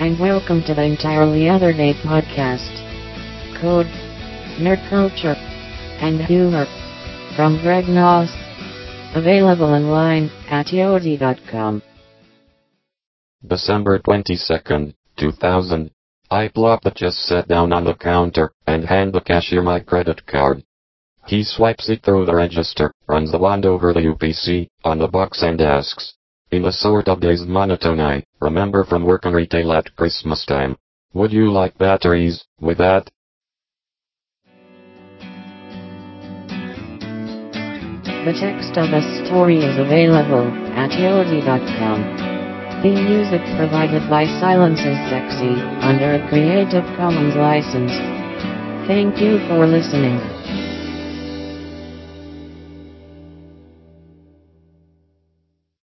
and welcome to the Entirely Other Day podcast. Code, nerd culture, and humor from Greg Noss. Available online at yodi.com. December 22nd, 2000. I plop just sat down on the counter and hand the cashier my credit card. He swipes it through the register, runs the wand over the UPC on the box and asks, in a sort of dazed monotone I remember from working retail at Christmas time, would you like batteries with that? The text of the story is available at yodi.com. Theme music provided by Silence is Sexy under a Creative Commons license. Thank you for listening.